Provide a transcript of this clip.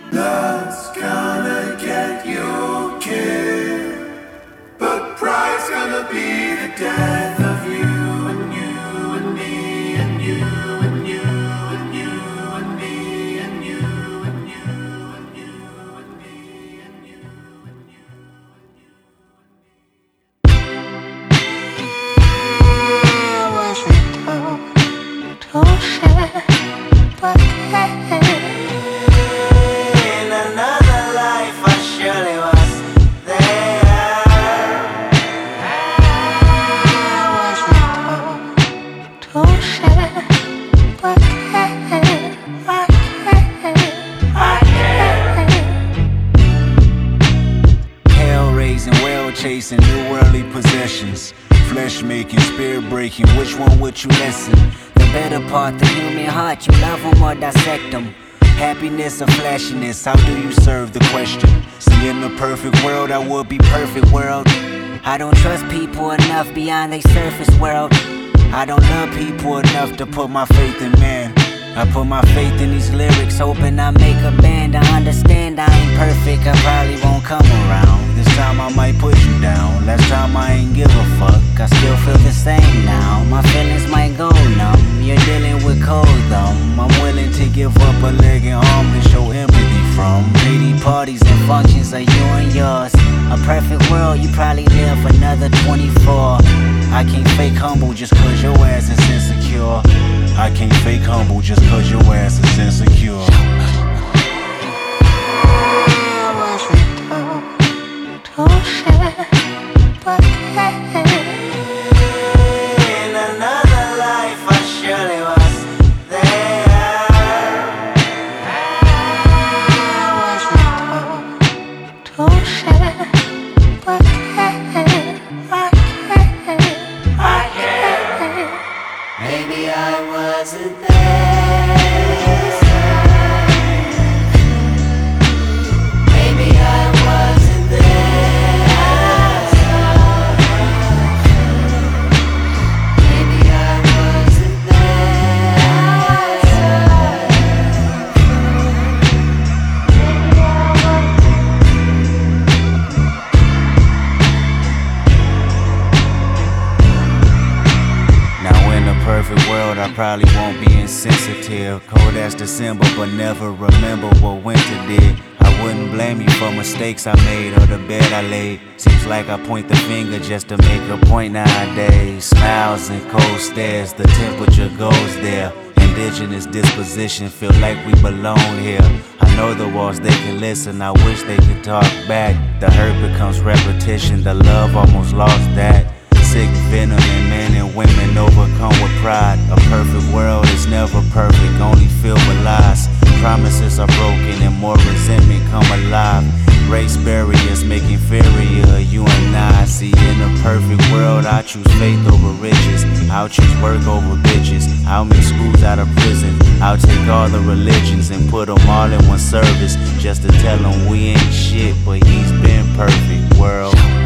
Love's gonna get you killed, but pride's gonna be the death of you and you and me and you and you and you and me and you and you and you and me and you and you. To share, but in another life I surely was there. To share, but Hell raising, well chasing, new worldly possessions. Flesh making, spirit breaking, which one would you listen? The better part, the human heart, you love them or dissect them. Happiness or flashiness, how do you serve the question? See, in the perfect world, I would be perfect world. I don't trust people enough beyond their surface world. I don't love people enough to put my faith in man. I put my faith in these lyrics, Hoping I make a band, I understand I ain't perfect, I probably won't come around. this time I might put you down. Last time I ain't give a fuck, I still feel the same now, my feelings might go numb. You're dealing with cold thumb. I'm willing to give up a leg and arm to show empathy from. Lady parties and functions are you and yours. A perfect world, you probably live another 24. I can't fake humble just cause your ass is insecure. I can't fake humble just cause your ass is insecure. to share, but in another life I surely was there. To share, but maybe I wasn't there. Maybe I wasn't there. Maybe I wasn't Now in a perfect world, I probably won't be insensitive. Cold as December, but never remember what winter did. I wouldn't blame you for mistakes I made or the bed I laid. Seems like I point the finger just to make a point nowadays. Smiles and cold stares, the temperature goes there. Indigenous disposition, feel like we belong here. I know the walls, they can listen, I wish they could talk back. The hurt becomes repetition, the love almost lost that. Sick venom in men and women overcome with pride. A perfect world is never perfect, only filled with lies. Promises are broken and more resentment come alive. Race barriers make inferior you and I. See, in a perfect world I choose faith over riches. I'll choose work over bitches. I'll make schools out of prison. I'll take all the religions and put them all in one service, just to tell them we ain't shit, but he's been perfect world.